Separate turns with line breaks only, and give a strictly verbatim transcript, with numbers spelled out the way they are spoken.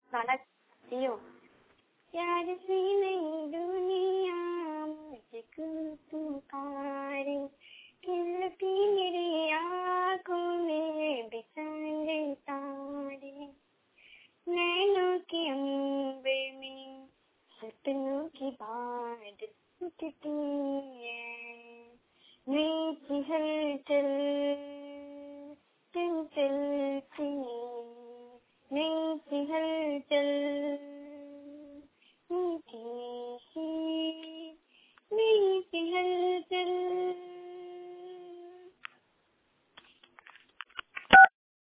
गाना जियो। प्यार से नई दुनिया मुझको पुकारे, खिलती मेरी आँखों